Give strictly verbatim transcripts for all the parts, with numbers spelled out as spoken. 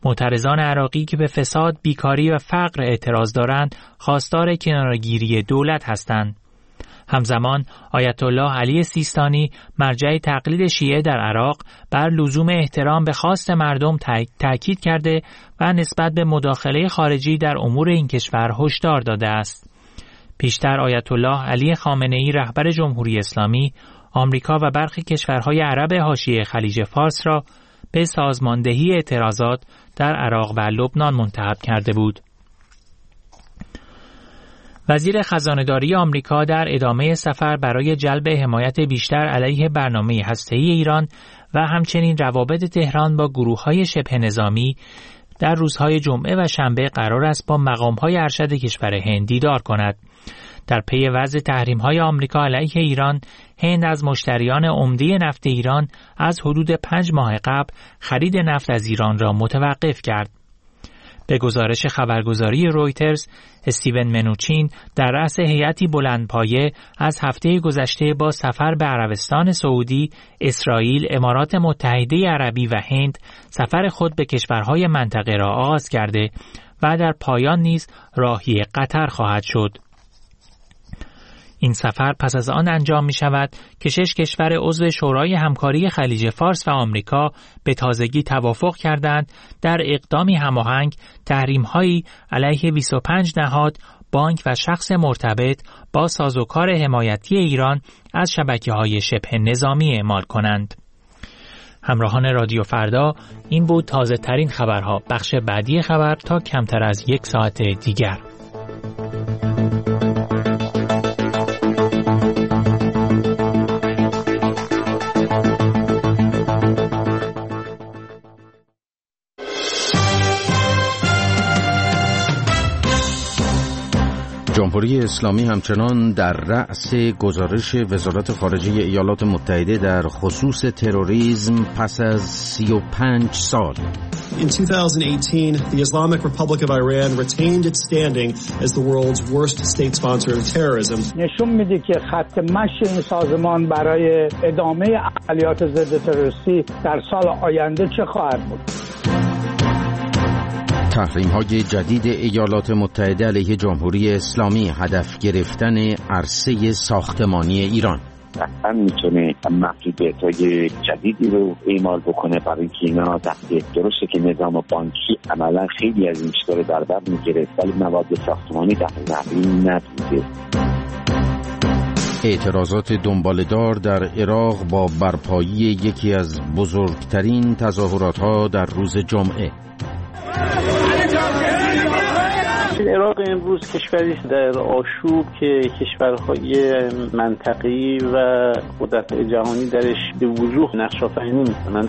معترضان عراقی که به فساد، بیکاری و فقر اعتراض دارند، خواستار کناره‌گیری دولت هستند. همزمان آیت الله علی سیستانی، مرجع تقلید شیعه در عراق، بر لزوم احترام به خواست مردم تأکید کرده و نسبت به مداخله خارجی در امور این کشور هشدار داده است. پیشتر آیت الله علی خامنه‌ای، رهبر جمهوری اسلامی، آمریکا و برخی کشورهای عرب حاشیه خلیج فارس را به سازماندهی اعتراضات در عراق و لبنان منتخب کرده بود. وزیر خزانه‌داری آمریکا در ادامه سفر برای جلب حمایت بیشتر علیه برنامه هسته‌ای ایران و همچنین روابط تهران با گروه‌های شبه نظامی در روزهای جمعه و شنبه قرار است با مقام‌های ارشد کشور هند دیدار کند. در پی وضع تحریم‌های آمریکا علیه ایران، هند از مشتریان عمده نفت ایران از حدود پنج ماه قبل خرید نفت از ایران را متوقف کرد. به گزارش خبرگزاری رویترز، استیون منوچین در رأس هیئتی بلندپایه از هفته گذشته با سفر به عربستان سعودی، اسرائیل، امارات متحده عربی و هند سفر خود به کشورهای منطقه را آغاز کرده و در پایان نیز راهی قطر خواهد شد. این سفر پس از آن انجام می شود که شش کشور عضو شورای همکاری خلیج فارس و آمریکا به تازگی توافق کردند در اقدامی هماهنگ تحریم‌هایی علیه بیست و پنج نهاد، بانک و شخص مرتبط با سازوکار حمایتی ایران از شبکه‌های شبه نظامی اعمال کنند. همراهان رادیو فردا، این بود تازه ترین خبرها. بخش بعدی خبر تا کمتر از یک ساعت دیگر. جمهوری اسلامی همچنان در رأس گزارش وزارت خارجه ایالات متحده در خصوص تروریسم پس از سی و پنج سال. In two thousand eighteen, the Islamic Republic of Iran retained its standing as the world's worst state sponsor of terrorism. نشون میده که خط مشی این سازمان برای ادامه عملیات ضد تروریستی در سال آینده چه خواهد بود؟ تحریم‌های جدید ایالات متحده علیه جمهوری اسلامی، هدف گرفتن عرصه ساختمانی ایران. قطعا میتونه محدودیت‌های جدیدی رو اعمال بکنه برای اینکه اینا تحت درسته که نظام بانکی عملا خیلی از این چیزا رو در بر میگیره، ولی مواد ساختمانی تحت تحریم نمیشه. اعتراضات دنباله‌دار در عراق با برپایی یکی از بزرگترین تظاهرات‌ها در روز جمعه. عراق امروز کشوری در آشوب که کشورهای منطقی و قدرت‌های جهانی درش به وضوح نقش آفرینی می‌کنند.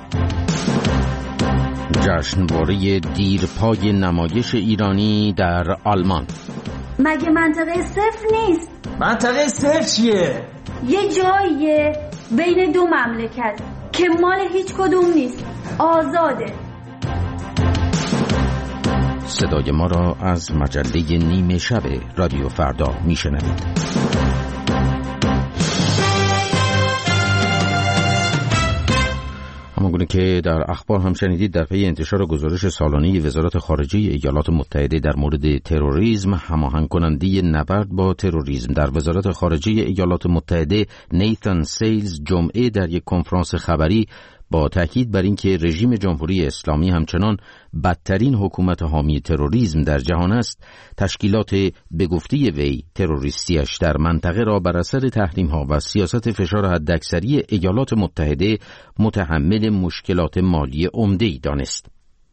جشنواره دیرپای نمایش ایرانی در آلمان. مگه منطقه صفر نیست؟ منطقه صفر چیه؟ یه جاییه بین دو مملکت که مال هیچ کدوم نیست، آزاده. صدای ما را از مجله نیمه شب رادیو فردا میشنوید. همانگونه که در اخبار هم شنیدید، در پی انتشار گزارش سالانه وزارت خارجه ایالات متحده در مورد تروریسم، هماهنگ کننده نبرد با تروریسم در وزارت خارجه ایالات متحده نیتان سیلز جمعه در یک کنفرانس خبری با تاکید بر اینکه رژیم جمهوری اسلامی همچنان بدترین حکومت حامی تروریسم در جهان است، تشکیلات به گفته وی تروریستیش در منطقه را بر اثر تحریم‌ها و سیاست فشار حداکثری ایالات متحده متحمل مشکلات مالی عمده‌ای دانست.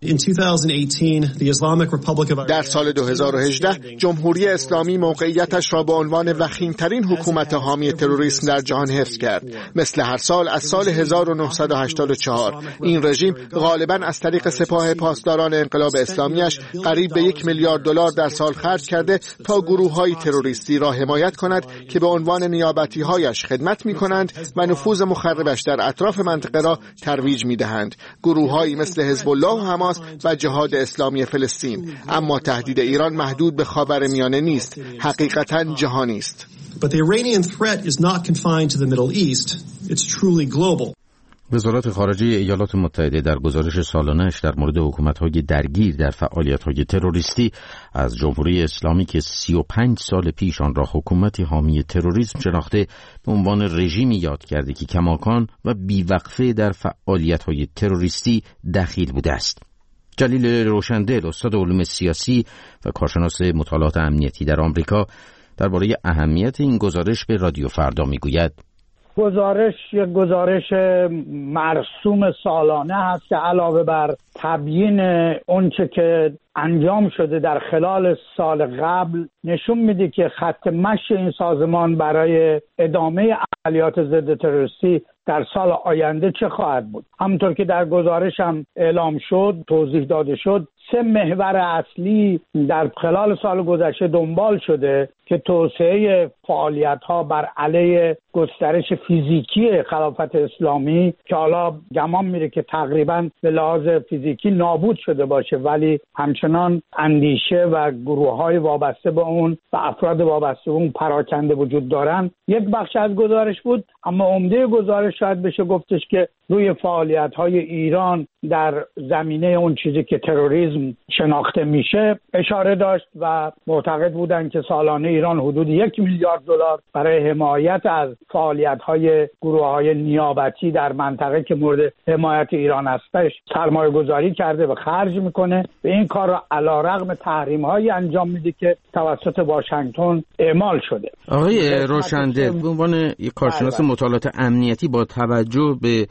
در سال دو هزار و هجده جمهوری اسلامی موقعیتش را به عنوان وخیم‌ترین حکومت حامی تروریسم در جهان حفظ کرد. مثل هر سال از سال هزار و نهصد و هشتاد و چهار این رژیم غالباً از طریق سپاه پاسداران انقلاب اسلامیش قریب به یک میلیارد دلار در سال خرج کرده تا گروه‌های تروریستی را حمایت کند که به عنوان نیابتی‌هایش خدمت می‌کنند و نفوذ مخربش در اطراف منطقه را ترویج می‌دهند. گروه‌هایی مثل حزب الله و حماس و جهاد اسلامی فلسطین. اما تهدید ایران محدود به خاورمیانه نیست، حقیقتاً جهانی است. But the Iranian threat is not confined to the Middle East. It's truly global. وزارت خارجه ایالات متحده در گزارش سالانه‌اش در مورد حکومت‌های درگیر در فعالیت‌های تروریستی از جمهوری اسلامی که سی و پنج سال پیش آن را حکومتی حامی تروریسم شناخته به عنوان رژیمی یاد کرده که کماکان و بیوقفه در فعالیت‌های تروریستی دخیل بوده است. جلیل روشندل، استاد علوم سیاسی و کارشناس مطالعات امنیتی در آمریکا، درباره اهمیت این گزارش به رادیو فردا می‌گوید: گزارش یک گزارش مرسوم سالانه هست که علاوه بر تبیین اونچه که انجام شده در خلال سال قبل نشون میده که خط مشی این سازمان برای ادامه عملیات ضد تروریستی در سال آینده چه خواهد بود. همونطور که در گزارش هم اعلام شد، توضیح داده شد، سه محور اصلی در خلال سال گذشته دنبال شده که توسعه فعالیت‌ها بر علیه گسترش فیزیکی خلافت اسلامی که حالا گمان میره که تقریباً به لحاظ فیزیکی نابود شده باشه، ولی همچنان اندیشه و گروه‌های وابسته به اون و افراد وابسته به اون پراکنده وجود دارن. یک بخش از گزارش بود، اما عمده گزارش شاید بشه گفتش که روی فعالیت‌های ایران در زمینه اون چیزی که تروریسم شناخته میشه اشاره داشت و معتقد بودند که سالانه ایران حدود یک میلیارد دلار برای حمایت از فعالیت‌های گروه‌های نیابتی در منطقه که مورد حمایت ایران هستش سرمایه گذاری کرده و خرج میکنه و این کار را علیرغم تحریم‌هایی انجام میده که توسط واشنگتن اعمال شده. آقای روشنده، به عنوان یک کارشناس مطالعات امنیتی با توجه به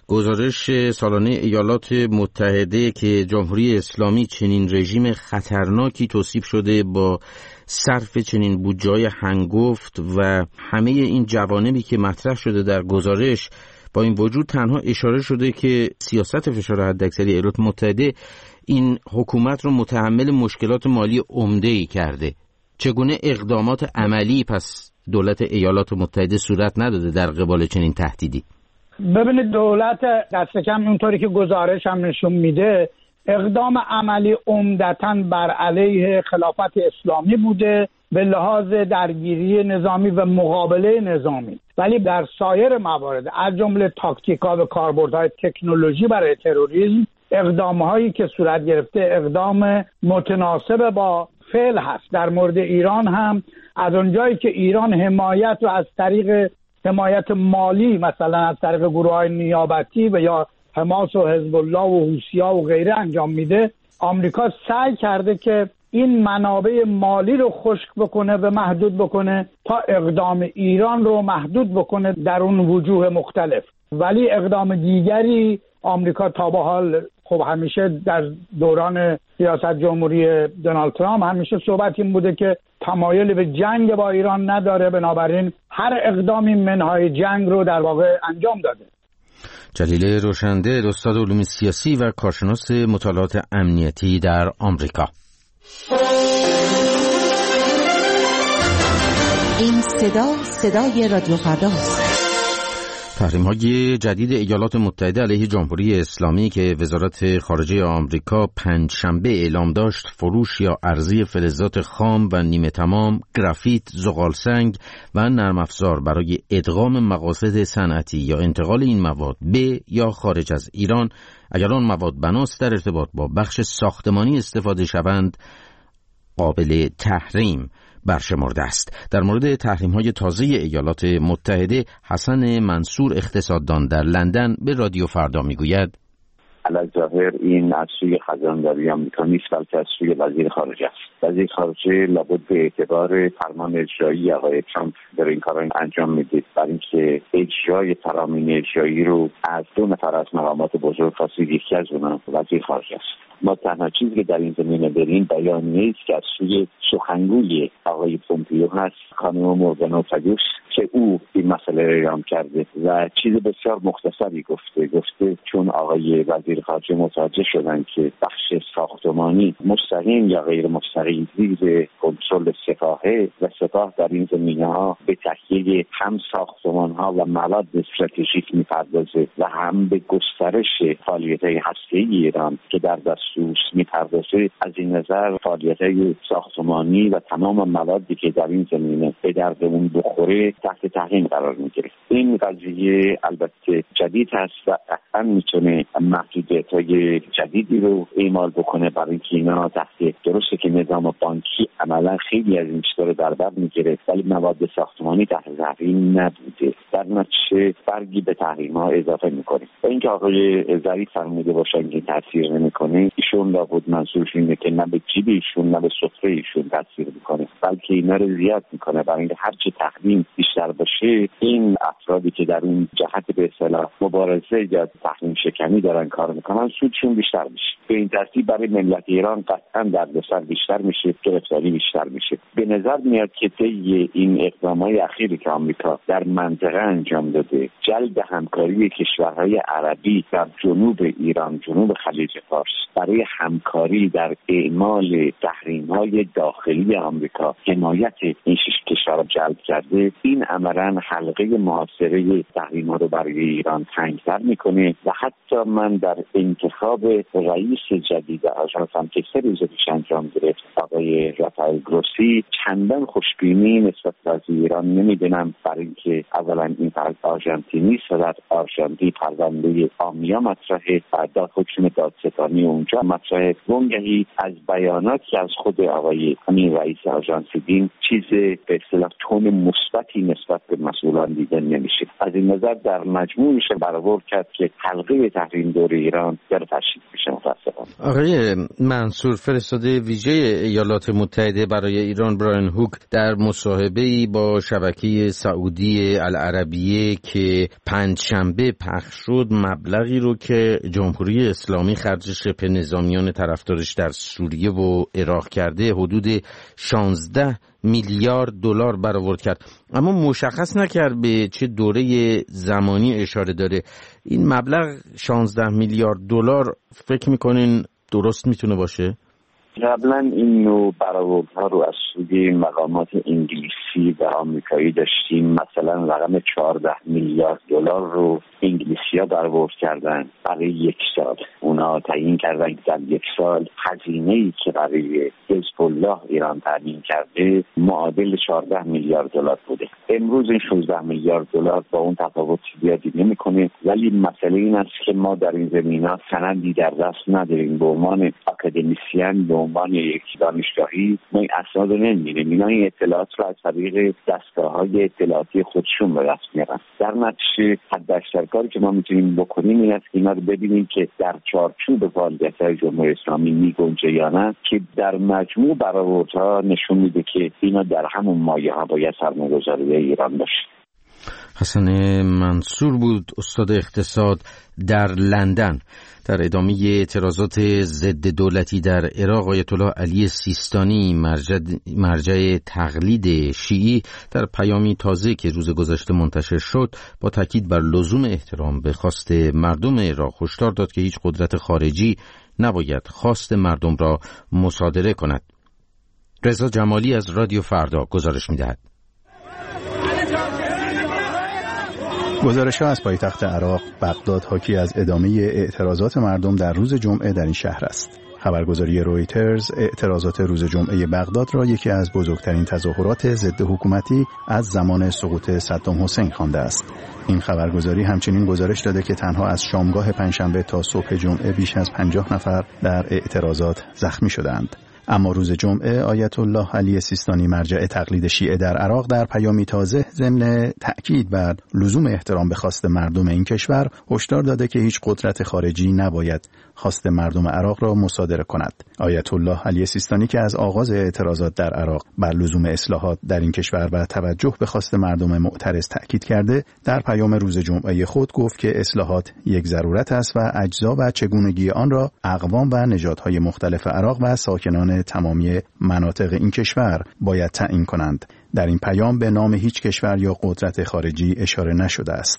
گزارش سالانه ایالات متحده که جمهوری اسلامی چنین رژیم خطرناکی توصیف شده با صرف چنین بودجه‌های هنگفت و همه این جوانبی که مطرح شده در گزارش، با این وجود تنها اشاره شده که سیاست فشار حداکثری ایالات متحده این حکومت رو متحمل مشکلات مالی عمده‌ای کرده. چگونه اقدامات عملی پس دولت ایالات متحده صورت نداده در قبال چنین تهدیدی؟ ببینید، دولت دست کم اونطوری که گزارش هم نشون میده اقدام عملی عمدتاً بر علیه خلافت اسلامی بوده به لحاظ درگیری نظامی و مقابله نظامی، ولی در سایر موارد از جمله تاکتیکا و کاربردهای تکنولوژی برای تروریسم اقدامهایی که صورت گرفته اقدام متناسب با فعل هست. در مورد ایران هم از اونجایی که ایران حمایت رو از طریق حمایت مالی مثلا از طریق گروه‌های نیابتی و یا حماس و حزب الله و حوثی‌ها و غیره انجام میده، آمریکا سعی کرده که این منابع مالی رو خشک بکنه و محدود بکنه تا اقدام ایران رو محدود بکنه در اون وجوه مختلف. ولی اقدام دیگری آمریکا تا به حال، خب همیشه در دوران سیاست جمهوری دونالد ترامپ همیشه صحبت این بوده که تمایل به جنگ با ایران نداره، بنابراین هر اقدامی منهای جنگ رو در واقع انجام داده. جلیل روشنده، استاد علوم سیاسی و کارشناس مطالعات امنیتی در آمریکا. این صدا صدای رادیو فرداست. تحریم‌های جدید ایالات متحده علیه جمهوری اسلامی که وزارت خارجه آمریکا پنجشنبه اعلام داشت فروش یا عرضه فلزات خام و نیمه تمام، گرافیت، زغالسنگ و نرم افزار برای ادغام مقاصد صنعتی یا انتقال این مواد به یا خارج از ایران اگر آن مواد بناست در ارتباط با بخش ساختمانی استفاده شوند قابل تحریم برشمرده است. در مورد تحریم‌های تازه ایالات متحده حسن منصور اقتصاددان در لندن به رادیو فردا میگوید: علی‌ظاهر این از سوی خزانداری آمریکا نیست، بلکه از سوی وزیر خارجه است. وزیر خارجه لابد به اعتبار فرمان اجرایی آقای ترامپ داره این کار انجام میده، برای اینکه اجرای فرامین اجرایی رو از دو نفر از مقامات بزرگ خواستید، یکی از اونها وزیر خارجه است. ما تنها چیزی که در این زمینه داریم بیانیه‌ای است که از سوی سخنگوی آقای پومپیو هست، خانم مورگان اوتاگوس، که او این مسئله را اعلام کرده و چیز بسیار مختصری گفته گفته چون آقای وزیر خارجه متوجه شدن که بخش ساختمانی مستقیم یا غیر مستقیم زیر کنترل سپاه و سپاه در این زمینه‌ها به تهیه هم ساختمان‌ها و مواد استراتژیک می‌پردازه و هم به گسترش فعالیت‌های هسته‌ای ایران که در دستور می‌پردازه. از این نظر فعالیت‌های ساختمانی و تمام موادی که در این زمینه به درد اون بخوره تحت تحریم قرار می‌گیره. این قضیه البته جدید هست و قطعاً می‌تونه محدودیت‌های جدیدی رو اعمال بکنه برای اینکه اینا تحت درسته که نظام بانکی عملاً خیلی از این چیزا رو در بر می‌گیره ولی مواد ساختمانی تحت تحریم نبوده. در نتیجه برگی به تحریم‌ها اضافه می‌کنه. و اینکه آقای ظریف فرموده باشن که تاثیر نمی‌کنه، ایشون لابد منظورش اینه که نه به جیب ایشون نه به سفره ایشون تاثیر می‌کنه، بلکه اینا رو زیاد می‌کنه. برای اینکه هر چه تحریم بیشتر باشه، این افرادی که در اون جهت به اصطلاح مبارزه یا تحریم شکنی دارن کار می‌کنن سودشون بیشتر میشه. به این ترتیب برای ملت ایران قطعاً دردسر بیشتر میشه، گرفتاری بیشتر میشه. به نظر میاد که طی این اقدامات اخیری که آمریکا در منطقه انجام داده، جلب همکاری کشورهای عربی در جنوب ایران، جنوب خلیج فارس برای همکاری در اعمال تحریم‌های داخلی آمریکا حمایت این شش کشور جلب کرده، این عملاً حلقه محاصره تحریم‌ها رو برای ایران تنگ‌تر میکنه و حتی من در انتخاب رئیس جدید آژانس هم که سه روز پیش انجام گرفت، آقای رافائل گروسی، چندان خوشبینی نسبت به ایران نمیدونم. برای اینکه اولا این فرد آرژانتینی است و در آرژانتین پرونده آمیا مطرحه و داد حکم دادستانی اونجا مطرحه. وانگهی از بیانات که از خود آقای همین رئیس آرژانتین چیز به اصطلاح تون مثبتی نسبت به مسئولان دیده نمیشه. از این نظر در مجموع میشه برآورد کرد که حلقه تحریم دور ایران در تشدید میشه. متاسفانه آقای منصور، فرستاده ویژه ایالات متحده برای ایران براین هوک در مصاحبه‌ای با شبکه سعودی العربیه که پنجشنبه پخش شد، مبلغی رو که جمهوری اسلامی خرج شبه نظامیان طرفدارش در سوریه و عراق کرده حدود شانزده میلیارد دلار برآورد کرد، اما مشخص نکرد به چه دوره زمانی اشاره داره. این مبلغ شانزده میلیارد دلار فکر میکنین درست میتونه باشه؟ قبلا این نوع برآوردها رو از سوی مقامات انگلیسی و آمریکایی داشتیم. مثلا رقم چهارده میلیارد دلار رو انگلیسی‌ها برآورد کردن برای یک سال. اونا تعیین کردن که در یک سال هزینه‌ای که برای حزب الله ایران تعیین کرده معادل چهارده میلیارد دلار بوده. امروز این شانزده میلیارد دلار با اون تفاوت زیادی نمی‌کنه، ولی مسئله این است که ما در این زمینه‌ها سندی در دست نداریم. به عنوان آکادمیسین، به عنوان یک دانشگاهی ما این اسناد رو نمی‌بینیم. اینا این اطلاعات رو از طریق دستگاه‌های اطلاعاتی خودشون به دست میارن. در نتیجه حداکثر کاری که ما میتونیم بکنیم این است که اینا رو ببینیم که در چارچوب فعالیت‌های جمهوری اسلامی میگنجه یا نه، که در مجموع برآوردها نشون میده که اینا در همون مایه‌ها باید سرمایه‌گذاری ایران باشه. حسن منصور بود، استاد اقتصاد در لندن. در ادامه اعتراضات ضد دولتی در عراق، آیت الله علی سیستانی، مرجع, مرجع تقلید شیعی، در پیامی تازه که روز گذشته منتشر شد با تاکید بر لزوم احترام به خواست مردم عراق هشدار داد که هیچ قدرت خارجی نباید خواست مردم را مصادره کند. رضا جمالی از رادیو فردا گزارش می‌دهد. گزارش‌ها از پایتخت عراق بغداد حاکی از ادامه اعتراضات مردم در روز جمعه در این شهر است. خبرگزاری رویترز اعتراضات روز جمعه بغداد را یکی از بزرگترین تظاهرات ضد حکومتی از زمان سقوط صدام حسین خوانده است. این خبرگزاری همچنین گزارش داده که تنها از شامگاه پنجشنبه تا صبح جمعه بیش از پنجاه نفر در اعتراضات زخمی شدند. اما روز جمعه آیت الله علی سیستانی، مرجع تقلید شیعه در عراق، در پیامی تازه ضمن تأکید بر لزوم احترام به خواست مردم این کشور هشدار داده که هیچ قدرت خارجی نباید خواست مردم عراق را مصادره کند. آیت الله علی سیستانی که از آغاز اعتراضات در عراق بر لزوم اصلاحات در این کشور و توجه به خواست مردم معترض تأکید کرده، در پیام روز جمعه خود گفت که اصلاحات یک ضرورت است و اجزا و چگونگی آن را اقوام و نژادهای مختلف عراق و ساکنان تمامی مناطق این کشور باید تعیین کنند. در این پیام به نام هیچ کشور یا قدرت خارجی اشاره نشده است.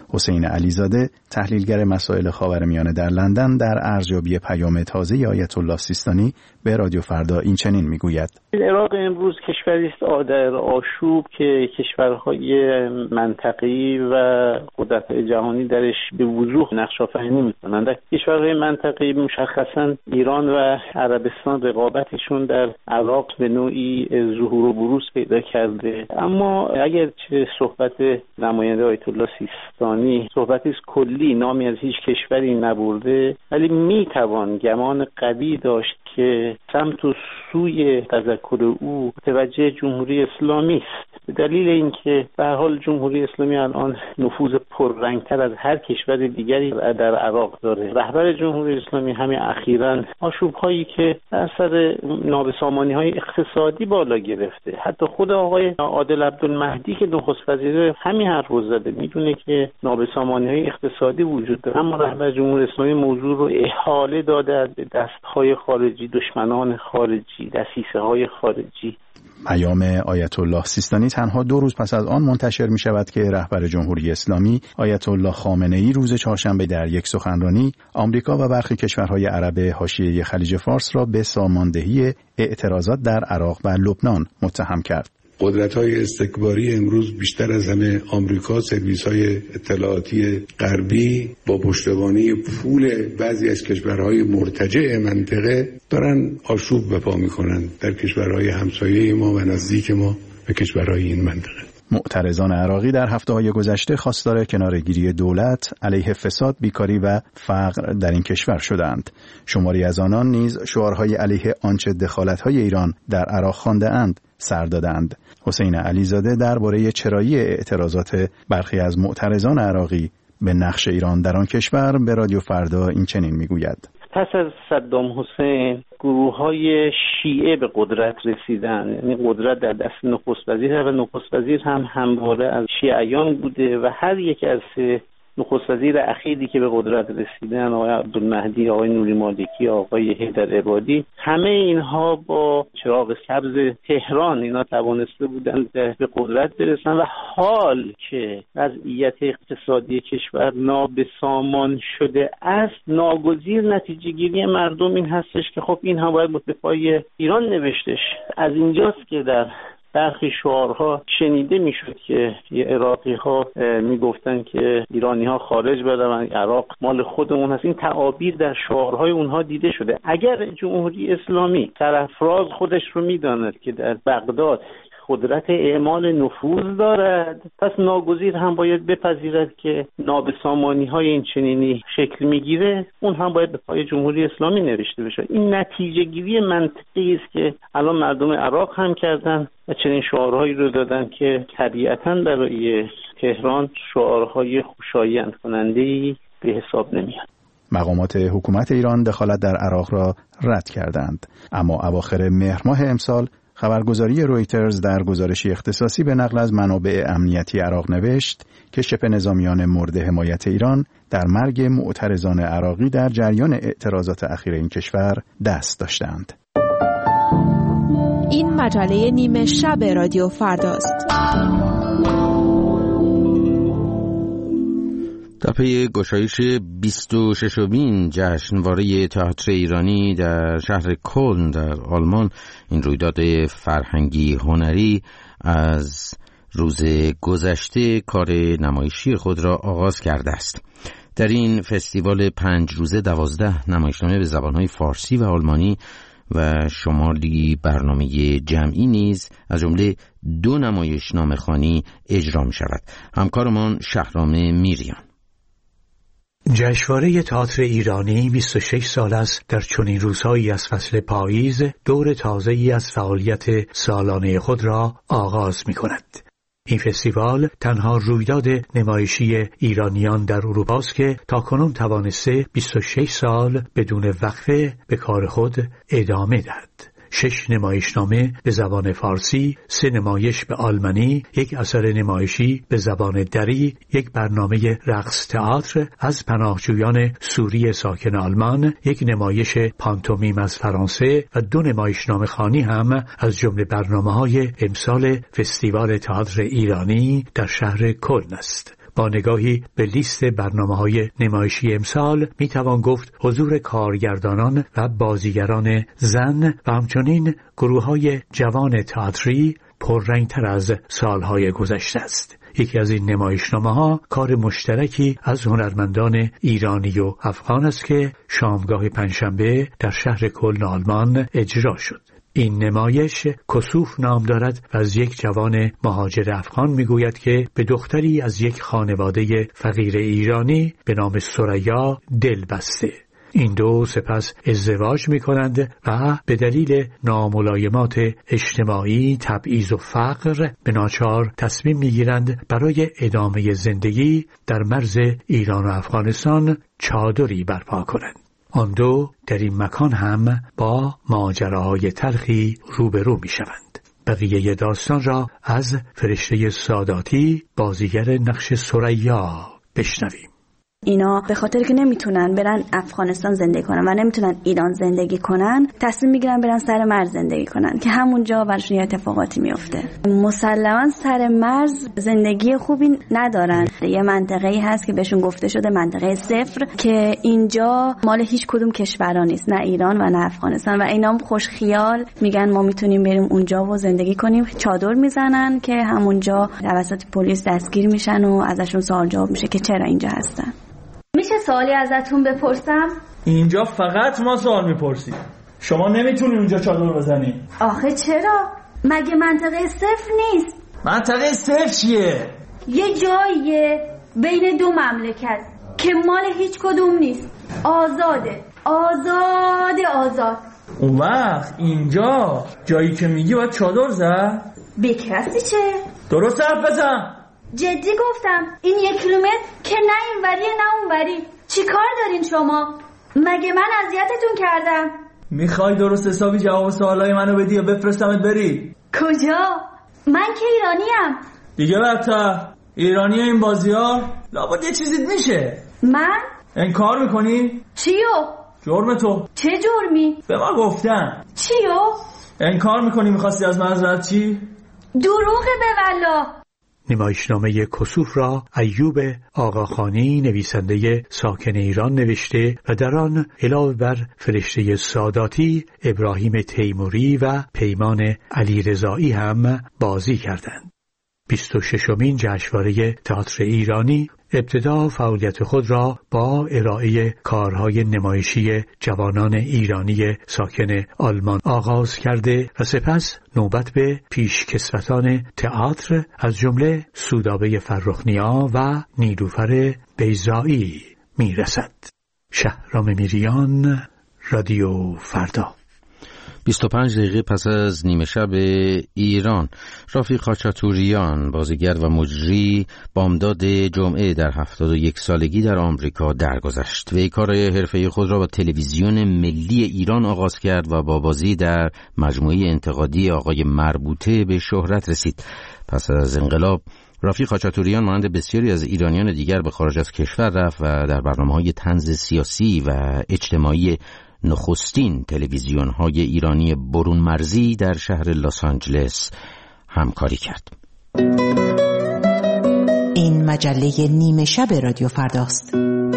حسین علیزاده، تحلیلگر مسائل خاورمیانه در لندن، در ارزیابی پیام تازه آیت الله سیستانی به رادیو فردا این چنین میگوید: عراق امروز کشوری است در آشوب که کشورهای منطقه‌ای و قدرت‌های جهانی درش به وضوح نقش آفرینی می‌کنند. در کشورهای منطقه‌ای مشخصاً ایران و عربستان رقابتشون در عراق به نوعی ظهور و بروز پیدا کرده. اما اگر چه صحبت نماینده آیت الله سیستانی صحبتی کلی نامی از هیچ کشوری نبرده، ولی میتوان گمان قوی داشت که سمت و سوی تذکر او متوجه جمهوری اسلامی است، به دلیل اینکه به هر حال جمهوری اسلامی الان نفوذ پررنگتر از هر کشور دیگری در عراق داره. رهبر جمهوری اسلامی همین اخیراً آشوب‌هایی که اثر نابسامانی‌های اقتصادی بالا گرفته، حتی خود آقای عادل عبدالمهدی که نخست وزیر همین حرف رو زده، میدونه که نابسامانی‌های اقتصادی وجود داره، اما رهبر جمهوری اسلامی موضوع رو احاله داده به دست‌های خارجی، دشمنان خارجی، دسیسه‌های خارجی. پیام آیت الله سیستانی تنها دو روز پس از آن منتشر می شود که رهبر جمهوری اسلامی آیت الله خامنه‌ای روز چهارشنبه در یک سخنرانی آمریکا و برخی کشورهای عرب حاشیه خلیج فارس را به ساماندهی اعتراضات در عراق و لبنان متهم کرد. قدرت‌های استکباری امروز بیشتر از همه آمریکا، سرویس‌های اطلاعاتی غربی با پشتوانه پول بعضی از کشورهای مرتجع منطقه دارن آشوب به پا می‌کنن در کشورهای همسایه ما و نزدیک ما و کشورهای این منطقه. معترضان عراقی در هفته‌های گذشته خواستار کناره‌گیری دولت علیه فساد، بیکاری و فقر در این کشور شدند. شماری از آنان نیز شعارهای علیه آنچه دخالت‌های ایران در عراق خوانده‌اند سر دادند. حسین علیزاده درباره چرایی اعتراضات برخی از معترضان عراقی به نقش ایران در آن کشور به رادیو فردا این چنین میگوید: پس از صدام حسین گروه‌های شیعه به قدرت رسیدن، یعنی قدرت در دست نخست وزیر و نخست وزیر هم همواره از شیعیان بوده و هر یک از نخست وزیر اخیری که به قدرت رسیدن، آقای عبدالمهدی، آقای نوری مالکی، آقای حیدر عبادی، همه اینها با چراغ سبز تهران اینا توانسته بودند به قدرت برسن و حال که وضعیت اقتصادی کشور نابسامان شده است، ناگزیر نتیجه گیری مردم این هستش که خب این هم باید به پای ایران نوشتش. از اینجاست که در برخی شعارها شنیده میشد که یه عراقی ها میگفتن که ایرانی ها خارج برن، عراق مال خودمون هست. این تعابیر در شعارهای اونها دیده شده. اگر جمهوری اسلامی سرافراز خودش رو میداند که در بغداد قدرت اعمال نفوذ دارد، پس ناگزیر هم باید بپذیرد که نابسامانی های این چنینی شکل میگیره، اون هم باید به پای جمهوری اسلامی نوشته بشه. این نتیجه گیری منطقی است که الان مردم عراق هم کردن و چنین شعارهایی رو دادن که طبیعتاً برای تهران شعارهای خوشایند کننده‌ای به حساب نمیاد. مقامات حکومت ایران دخالت در عراق را رد کردند، اما اواخر مهر ماه امسال خبرگزاری رویترز در گزارشی اختصاصی به نقل از منابع امنیتی عراق نوشت که شبه نظامیان مورد حمایت ایران در مرگ معترضان عراقی در جریان اعتراضات اخیر این کشور دست داشتند. این مجله نیمه شب رادیو فرداست. در پی گشایش بیست و ششمین جشنواره تئاتر ایرانی در شهر کلن در آلمان، این رویداد فرهنگی هنری از روز گذشته کار نمایشی خود را آغاز کرده است. در این فستیوال پنج روزه دوازده نمایشنامه به زبانهای فارسی و آلمانی و شمالی برنامه جمعی نیز از جمله دو نمایشنامه خوانی اجرا می شود. همکارمان شهرام میریان. جشنواره تئاتر ایرانی بیست و شش سال است در چنین روزهایی از فصل پاییز دور تازه‌ای از فعالیت سالانه خود را آغاز می کند. این فستیوال تنها رویداد نمایشی ایرانیان در اروپا است که تاکنون توانسته بیست و شش سال بدون وقفه به کار خود ادامه دهد. شش نمایشنامه به زبان فارسی، سه نمایش به آلمانی، یک اثر نمایشی به زبان دری، یک برنامه رقص تئاتر از پناهجویان سوری ساکن آلمان، یک نمایش پانتومیم از فرانسه و دو نمایشنامه خوانی هم از جمله برنامه‌های امسال فستیوال تئاتر ایرانی در شهر کلن است. با نگاهی به لیست برنامه‌های نمایشی امسال میتوان گفت حضور کارگردانان و بازیگران زن و همچنین گروه‌های جوان تئاتری پررنگتر از سالهای گذشته است. یکی از این نمایشنامه‌ها کار مشترکی از هنرمندان ایرانی و افغان است که شامگاه پنجشنبه در شهر کلن آلمان اجرا شد. این نمایش کسوف نام دارد و از یک جوان مهاجر افغان میگوید که به دختری از یک خانواده فقیر ایرانی به نام ثریا دل بسته. این دو سپس ازدواج می کنند و به دلیل ناملایمات اجتماعی، تبعیض و فقر به ناچار تصمیم می گیرند برای ادامه زندگی در مرز ایران و افغانستان چادری برپا کنند. آن دو در این مکان هم با ماجراهای تلخی روبرو می شوند. بقیه داستان را از فرشته ساداتی بازیگر نقش ثریا بشنویم. اینا به خاطر که نمیتونن برن افغانستان زندگی کنن و نمیتونن ایران زندگی کنن، تصمیم میگیرن برن سر مرز زندگی کنن که همونجا براشون اتفاقاتی میفته. مسلماً سر مرز زندگی خوبی ندارن. یه منطقه‌ای هست که بهشون گفته شده منطقه صفر که اینجا مال هیچ کدوم کشورا نیست، نه ایران و نه افغانستان، و اینام خوش خیال میگن ما میتونیم بریم اونجا و زندگی کنیم. چادر میزنن که همونجا توسط پلیس دستگیر میشن و ازشون سوال جواب میشه که چرا اینجا هستن. میشه سوالی ازتون بپرسم؟ اینجا فقط ما سوال میپرسیم، شما نمیتونین اونجا چادر بزنین. آخه چرا؟ مگه منطقه صفر نیست؟ منطقه صفر چیه؟ یه جاییه بین دو مملکت که مال هیچ کدوم نیست. آزاده آزاده آزاد. اون وقت اینجا جایی که میگی باید چادر زد؟ بکرستی چه؟ درست حرف بزن. جدی گفتم این یک کیلومتر که نه این وریه نه اون وری. چی کار دارین شما؟ مگه من اذیتتون کردم؟ میخوای درست حسابی جواب سوالای منو بدی یا بفرستمت بری؟ کجا؟ من که ایرانیم. دیگه بدتر، ایرانی این بازی ها لابد یه چیزیت میشه. من؟ انکار میکنی؟ چیو؟ جرم تو. چه جرمی؟ به ما گفتن. چیو؟ انکار میکنی میخواستی از من رد چی؟ دروغه به والله. نمایشنامه کسوف را ایوب آقاخانی نویسنده ساکن ایران نوشته و در آن علاوه بر فرشته ساداتی، ابراهیم تیموری و پیمان علیرضایی هم بازی کردند. بیست و ششمین جشنواره تئاتر ایرانی ابتدا فعالیت خود را با ارائه کارهای نمایشی جوانان ایرانی ساکن آلمان آغاز کرده و سپس نوبت به پیشکسوتان تئاتر از جمله سودابه فرخنیا و نیلوفر بیضایی میرسد. شهرام میریان، رادیو فردا. بیست و پنج دقیقه پس از نیمه شب ایران، رافی خاچاتوریان بازیگر و مجری بامداد جمعه در هفتاد و یک سالگی در آمریکا درگذشت. وی کار حرفه‌ای خود را با تلویزیون ملی ایران آغاز کرد و با بازی در مجموعه انتقادی آقای مربوطه به شهرت رسید. پس از انقلاب رافی خاچاتوریان مانند بسیاری از ایرانیان دیگر به خارج از کشور رفت و در برنامه‌های طنز سیاسی و اجتماعی نخستین تلویزیون‌های ایرانی برون مرزی در شهر لس آنجلس همکاری کرد. این مجله نیمه شب رادیو فرداست.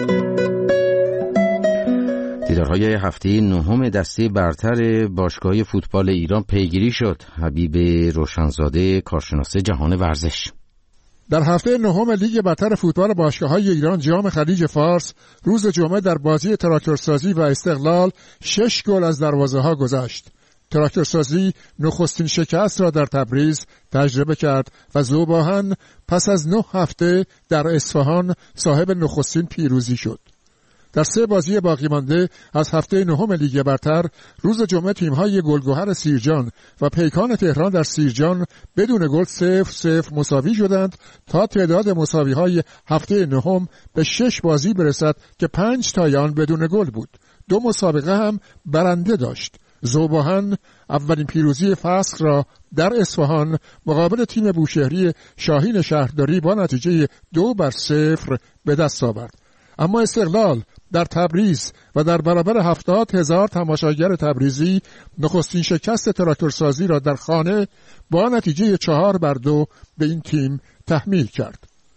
دیدارهای هفته نهم دسته برتر باشگاه فوتبال ایران پیگیری شد. حبیب روشنزاده، کارشناس جهان ورزش. در هفته نهم لیگ برتر فوتبال باشگاه‌های ایران جام خلیج فارس روز جمعه در بازی تراکتورسازی و استقلال شش گل از دروازه‌ها گذشت. تراکتورسازی نخستین شکست را در تبریز تجربه کرد و ذوباهن پس از نه هفته در اصفهان صاحب نخستین پیروزی شد. در سه بازی باقی مانده از هفته نهم لیگ برتر روز جمعه تیم‌های گلگهر سیرجان و پیکان تهران در سیرجان بدون گل صفر صفر مساوی شدند تا تعداد مساوی‌های هفته نهم به شش بازی برسد که پنج تای آن بدون گل بود. دو مسابقه هم برنده داشت. ذوباهن اولین پیروزی فسخ را در اصفهان مقابل تیم بوشهری شاهین شهرداری با نتیجه دو بر صفر به دست آورد. اما استقلال در تبریز و در برابر هفتاد هزار تماشاگر تبریزی نخستین شکست تراکتورسازی را در خانه با نتیجه چهار بر دو به این تیم تحمیل کرد.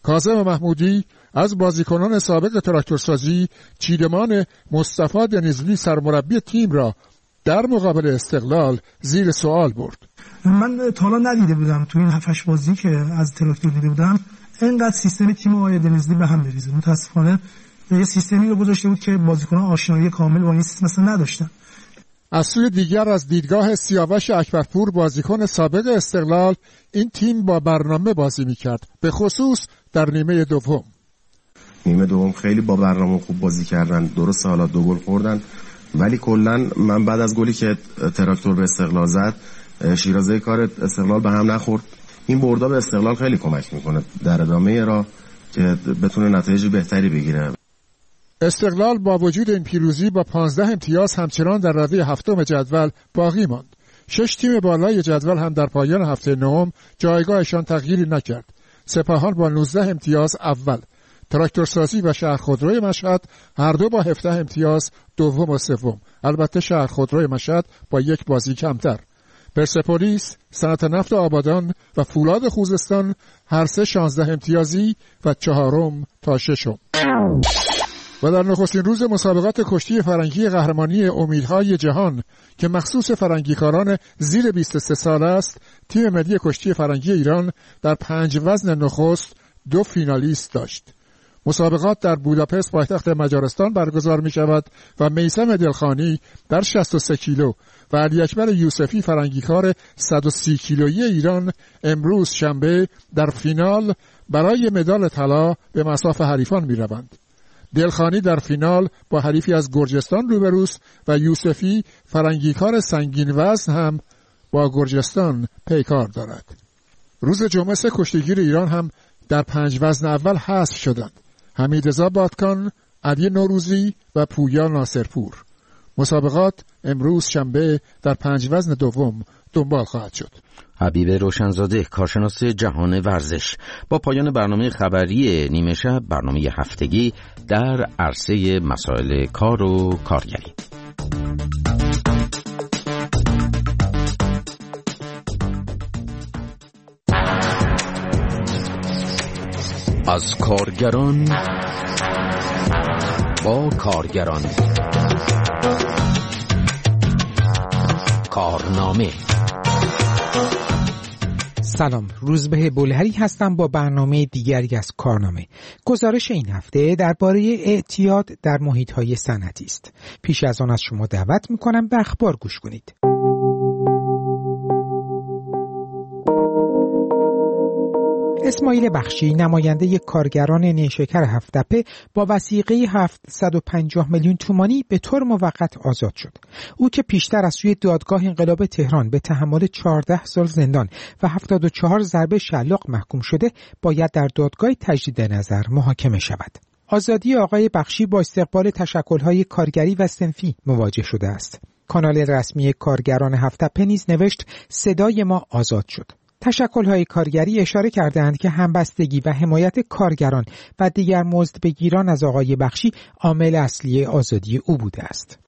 کاظم محمودی از بازیکنان سابق تراکتورسازی چیدمان مصطفی دنیزلی سرمربی تیم را در مقابل استقلال زیر سوال برد. من تا حالا ندیده بودم تو این هفت بازی که از تراکتور دیده بودم اینقدر سیستم تیم آقای دنیزلی به هم بریزه. متاسفانه یه سیستمی رو گذاشته بود که بازیکنان آشنایی کامل با این سیستم مثلا نداشتن. از سوی دیگر از دیدگاه سیاوش اکبرپور بازیکن سابق استقلال این تیم با برنامه بازی میکرد، به خصوص در نیمه دوم. نیمه دوم خیلی با برنامه خوب بازی کردن، درست حالا دو گل خوردن ولی کلا من بعد از گلی که تراکتور به استقلال زد شیرازه کار استقلال به هم نخورد. این بردا به استقلال خیلی کمک میکنه در ادامه را که بتونه نتایج بهتری بگیره. استقلال با وجود این پیروزی با پانزده امتیاز همچنان در رده هفتم جدول باقی ماند. شش تیم بالای جدول هم در پایان هفته نهم جایگاهشان تغییری نکرد. سپاهان با نوزده امتیاز اول، تراکتورسازی و شهر خودروی مشهد هر دو با هفده امتیاز دوم و سوم. البته شهر خودروی مشهد با یک بازی کمتر. پرسپولیس، صنعت نفت آبادان و فولاد خوزستان هر سه شانزده امتیازی و چهارم تا ششم. و در نخستین روز مسابقات کشتی فرنگی قهرمانی امیدهای جهان که مخصوص فرنگیکاران زیر بیست و سه سال است، تیم ملی کشتی فرنگی ایران در پنج وزن نخست دو فینالیست داشت. مسابقات در بوداپست پایتخت مجارستان برگزار می شود و میثم دلخانی در شصت و سه کیلو و علی اکبر یوسفی فرنگیکار صد و سی کیلویی ایران امروز شنبه در فینال برای مدال طلا به مصاف حریفان می روند. دلخانی در فینال با حریفی از گرجستان روبروست و یوسفی فرنگیکار سنگین وزن هم با گرجستان پیکار دارد. روز جمعه سه کشتیگیر ایران هم در پنج وزن اول حذف شدند: حمیدرضا بادکان، علی نوروزی و پویا ناصرپور. مسابقات امروز شنبه در پنج وزن دوم دنبال خواهد شد. حبیب روشنزاده، کارشناس جهان ورزش، با پایان برنامه خبری نیمه شب، برنامه هفتگی در عرصه مسائل کار و کارگری. از کارگران با کارگران، کارنامه. سلام، روزبه بولهری هستم با برنامه دیگری از کارنامه. گزارش این هفته درباره اعتیاد در محیط‌های صنعتی است. پیش از آن از شما دعوت می‌کنم به اخبار گوش کنید. اسماعیل بخشی، نماینده یک کارگران نیشکر هفت‌تپه، با وثیقه هفتصد و پنجاه میلیون تومانی به طور موقت آزاد شد. او که پیشتر از سوی دادگاه انقلاب تهران به تحمل چهارده سال زندان و هفتاد و چهار ضربه شلاق محکوم شده، باید در دادگاه تجدید نظر محاکمه شود. آزادی آقای بخشی با استقبال تشکل‌های کارگری و صنفی مواجه شده است. کانال رسمی کارگران هفت‌تپه نیز نوشت صدای ما آزاد شد. تشکل‌های کارگری اشاره کردند که همبستگی و حمایت کارگران و دیگر مزدبگیران از آقای بخشی عامل اصلی آزادی او بوده است.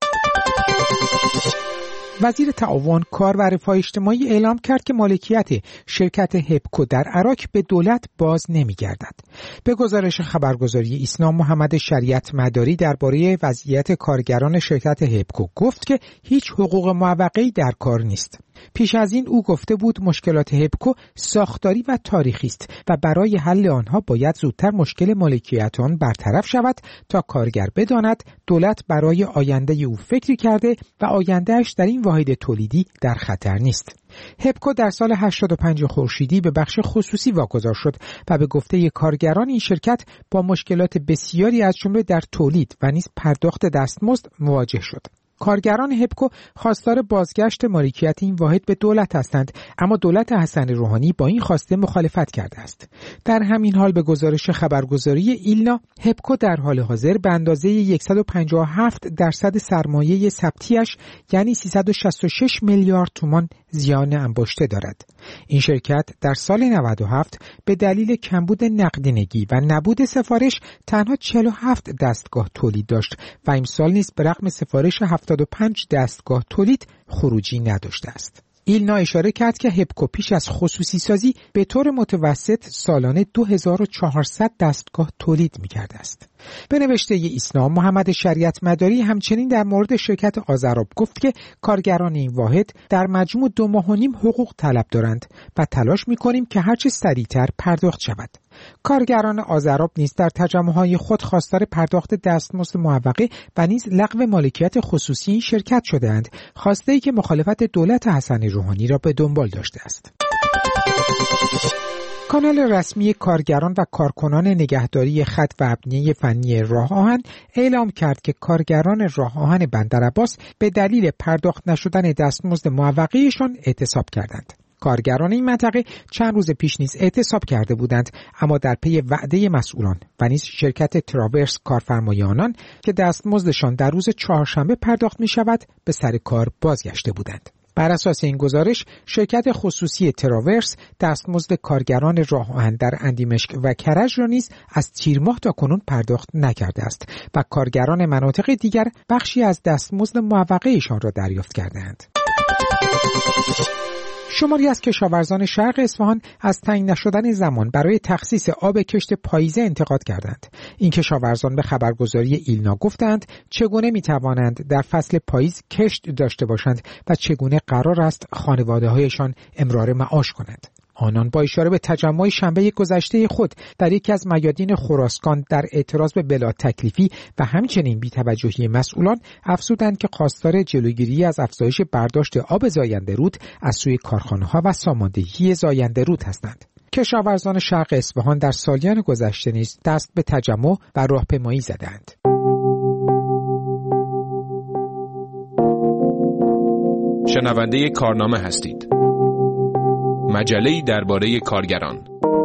وزیر تعاون، کار و رفاه اجتماعی اعلام کرد که مالکیت شرکت هپکو در عراق به دولت باز نمی‌گردد. به گزارش خبرگزاری اسلام، محمد شریعت مداری درباره وضعیت کارگران شرکت هپکو گفت که هیچ حقوق موقعی در کار نیست. پیش از این او گفته بود مشکلات هپکو ساختاری و تاریخی است و برای حل آنها باید زودتر مشکل مالکیت آن برطرف شود تا کارگر بداند دولت برای آینده او فکری کرده و آیندهش در این واحد تولیدی در خطر نیست. هپکو در سال هشتاد و پنج خورشیدی به بخش خصوصی واگذار شد و به گفته کارگران این شرکت با مشکلات بسیاری از جمله در تولید و نیز پرداخت دستمزد مواجه شد. کارگران هپکو خواستار بازگشت مالکیت این واحد به دولت هستند، اما دولت حسن روحانی با این خواسته مخالفت کرده است. در همین حال به گزارش خبرگزاری ایلنا، هپکو در حال حاضر به اندازه صد و پنجاه و هفت درصد سرمایه ثبتیش یعنی سیصد و شصت و شش میلیارد تومان زیان انباشته دارد. این شرکت در سال نود و هفت به دلیل کمبود نقدینگی و نبود سفارش تنها چهل و هفت دستگاه تولید داشت و امسال نیز به رغم سفارش هفتاد و پنج دستگاه تولید خروجی نداشته است. ایلنا اشاره کرد که هپکو پیش از خصوصی سازی به طور متوسط سالانه دو هزار و چهارصد دستگاه تولید می‌کرده است. به نوشته ایسنا، محمد شریعت مداری همچنین در مورد شرکت آذراب گفت که کارگران این واحد در مجموع دو ماه و نیم حقوق طلب دارند و تلاش می‌کنیم که هرچه سریعتر پرداخت شود. کارگران آذراب نیز در تجمع‌های خود خواستار پرداخت دستمزد معوقه و نیز لغو مالکیت خصوصی این شرکت شده‌اند، خواسته‌ای که مخالفت دولت حسن روحانی را به دنبال داشته است. کانال رسمی کارگران و کارکنان نگهداری خط و ابنیه فنی راه آهن اعلام کرد که کارگران راه آهن بندرعباس به دلیل پرداخت نشدن دستمزد معوقه‌شان اعتصاب کردند. کارگران این منطقه چند روز پیش نیز اعتصاب کرده بودند، اما در پی وعده مسئولان و نیز شرکت تراورس کارفرمای آنان که دستمزدشان در روز چهارشنبه پرداخت می شود به سر کار بازگشته بودند. بر اساس این گزارش، شرکت خصوصی تراورس دستمزد کارگران راه آهن در اندیمشک و کرج را نیز از تیر ماه تا کنون پرداخت نکرده است و کارگران مناطق دیگر بخشی از دستمزد معوقه‌شان را دریافت کردند. شماری از کشاورزان شرق اصفهان از تنگ نشدن زمان برای تخصیص آب کشت پاییزه انتقاد کردند. این کشاورزان به خبرگزاری ایلنا گفتند چگونه میتوانند در فصل پاییز کشت داشته باشند و چگونه قرار است خانواده‌هایشان امرار معاش کنند. آنان با اشاره به تجمع شنبه گذشته خود در یکی از میادین خراسان در اعتراض به بلا تکلیفی و همچنین بی‌توجهی مسئولان افزودند که خواستار جلوگیری از افزایش برداشت آب زاینده رود از سوی کارخانه‌ها و ساماندهی زاینده رود هستند. کشاورزان شرق اصفهان در سالیان گذشته نیز دست به تجمع و راهپیمایی زدند. شنونده کارنامه هستید. مجله‌ای درباره کارگران.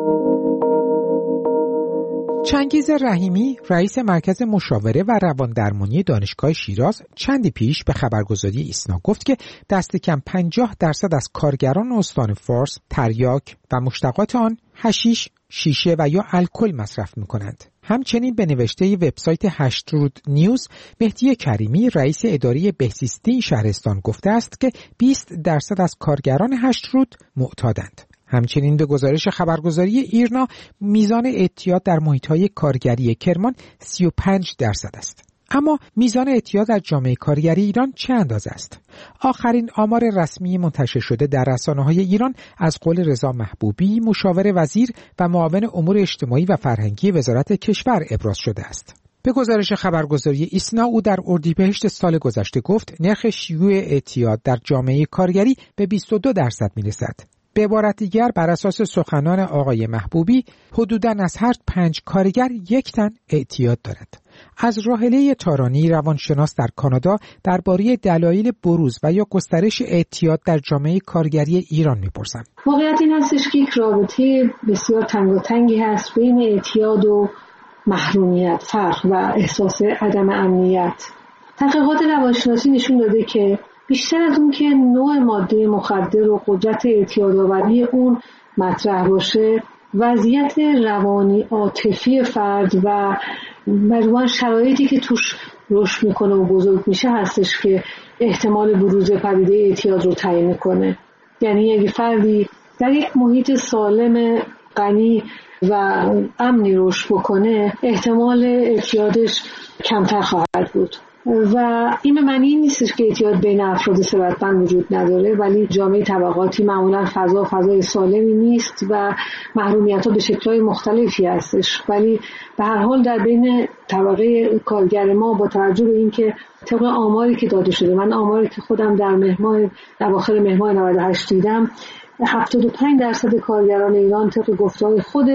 چنگیز رحیمی، رئیس مرکز مشاوره و رواندرمانی دانشگاه شیراز، چندی پیش به خبرگزاری ایسنا گفت که دست کم پنجاه درصد از کارگران استان فارس تریاک و مشتقات آن حشیش، شیشه و یا الکل مصرف می‌کنند. همچنین به نوشته وبسایت هشت رود نیوز، مهدی کریمی، رئیس اداره بهزیستی شهرستان گفته است که بیست درصد از کارگران هشت رود معتادند. همچنین به گزارش خبرگزاری ایرنا، میزان اعتیاد در محیط‌های کارگری کرمان سی و پنج درصد است. اما میزان اعتیاد در جامعه کارگری ایران چه اندازه است؟ آخرین آمار رسمی منتشر شده در رسانه‌های ایران از قول رضا محبوبی، مشاور وزیر و معاون امور اجتماعی و فرهنگی وزارت کشور ابراز شده است. به گزارش خبرگزاری ایسنا، او در اردیبهشت سال گذشته گفت نرخ شیوع اعتیاد در جامعه کارگری به بیست و دو درصد می‌رسد. به عبارت دیگر، بر اساس سخنان آقای محبوبی، حدوداً از هر پنج کارگر یک تن اعتیاد دارد. از راهله تارانی، روانشناس در کانادا، درباره دلایل بروز و یا گسترش اعتیاد در جامعه کارگری ایران می‌پرسم. واقعیت این هستش که یک رابطه بسیار تنگاتنگی هست بین اعتیاد و محرومیت، فرق و احساس عدم امنیت. تحقیقات روانشناسی نشون داده که بیشتر از اون که نوع ماده مخدر و قدرت اعتیادآوری اون مطرح باشه، وضعیت روانی عاطفی فرد و مجموعاً شرایطی که توش رشد میکنه و بزرگ میشه هستش که احتمال بروز پدیده اعتیاد رو تعیین میکنه. یعنی اگه فردی در یک محیط سالم، غنی و امنی رشد بکنه، احتمال اعتیادش کمتر خواهد بود. و این به معنی نیستش که اعتیاد بین افراد ثروتمند وجود نداره، ولی جامعه طبقاتی معمولا فضا فضای سالمی نیست و محرومیت‌ها به شکل‌های مختلفی هستش. ولی به هر حال در بین طبقه کارگر ما، با توجه به اینکه طبق آماری که داده شده، من آماری که خودم در مهر اواخر مهر نود و هشت دیدم، هفتاد و پنج درصد کارگران ایران طبق گفته‌های خود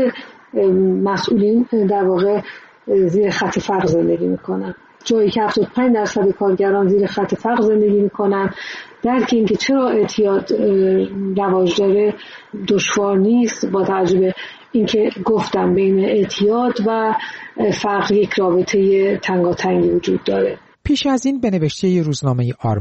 مسئولین در واقع زیر خط فقر زندگی می‌کنن. جایی که هفتاد و پنج درصد کارگران زیر خط فقر زندگی میکنن. درک این که چرا اعتیاد رواج داره دشوار نیست، با توجه به اینکه گفتم بین اعتیاد و فقر یک رابطه تنگاتنگی وجود داره. پیش از این به نوشته روزنامه آرمان،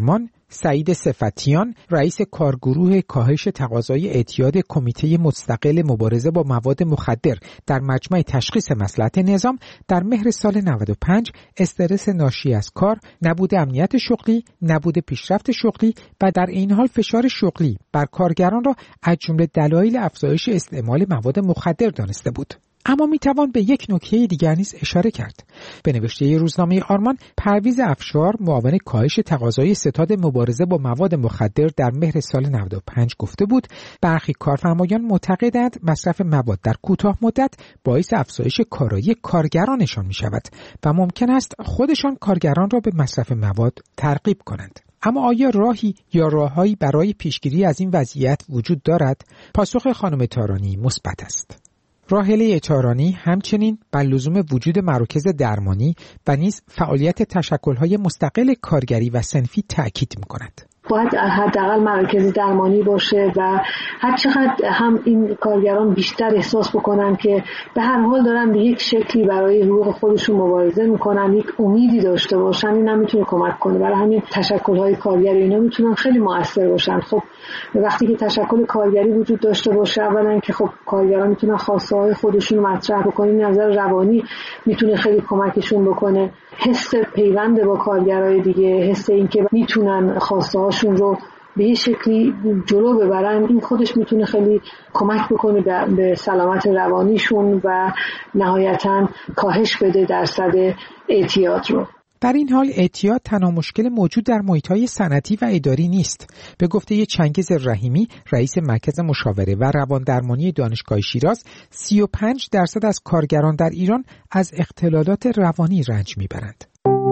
سعید صفتیان رئیس کارگروه کاهش تقاضای اعتیاد کمیته مستقل مبارزه با مواد مخدر در مجمع تشخیص مصلحت نظام در مهر سال نود و پنج استرس ناشی از کار، نبود امنیت شغلی، نبود پیشرفت شغلی و در این حال فشار شغلی بر کارگران را از جمله دلایل افزایش استعمال مواد مخدر دانسته بود. اما میتوان به یک نکته دیگر نیز اشاره کرد. به نوشته روزنامه آرمان، پرویز افشار معاون کاهش تقاضای ستاد مبارزه با مواد مخدر در مهر سال نود و پنج گفته بود برخی کارفرمایان معتقدند مصرف مواد در کوتاه مدت باعث افزایش کارایی کارگرانشان می شود و ممکن است خودشان کارگران را به مصرف مواد ترغیب کنند. اما آیا راهی یا راههایی برای پیشگیری از این وضعیت وجود دارد؟ پاسخ خانم تارانی مثبت است. راحله تارانی همچنین بر لزوم وجود مراکز درمانی و نیز فعالیت تشکل‌های مستقل کارگری و صنفی تأکید می‌کند. باید حداقل مراکز درمانی باشه و هر چقدر هم این کارگران بیشتر احساس بکنن که به هر حال دارن به یک شکلی برای حقوق خودشون مبارزه میکنن، یک امیدی داشته باشن، این هم میتونه کمک کنه. برای همین تشکل‌های کارگری اینا میتونن خیلی موثر باشن. خب وقتی که تشکل کارگری وجود داشته باشه، اولا که خب کارگران میتونن خواسته‌های خودشون رو مطرح بکنن، نظر روانی میتونه خیلی کمکشون بکنه، حس پیوند با کارگرای دیگه، حس اینکه میتونن خواسته‌هاشون رو به یه شکلی جلو ببرن، این خودش میتونه خیلی کمک بکنه به سلامت روانیشون و نهایتاً کاهش بده درصد اعتیاد رو. در این حال اعتیاد تنها مشکل موجود در محیط‌های صنعتی و اداری نیست. به گفته چنگیز رحیمی، رئیس مرکز مشاوره و رواندرمانی دانشگاه شیراز، سی و پنج درصد از کارگران در ایران از اختلالات روانی رنج میبرند.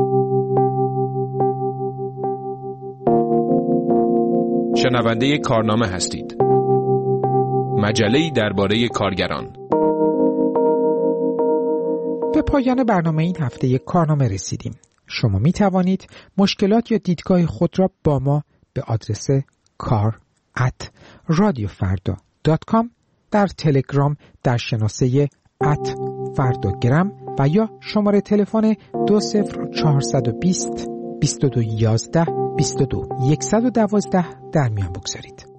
شنونده کارنامه هستید. مجله‌ای درباره کارگران. به پایان برنامه این هفته کارنامه رسیدیم. شما می توانید مشکلات یا دیدگاه خود را با ما به آدرس کار ات رادیو فردا دات کام در تلگرام در شناسه ات فرداگرام و یا شماره تلفن دو صفر چهارصد و بیست بیست و دو یازده بیست و دو صد و دوازده در میان بگذارید.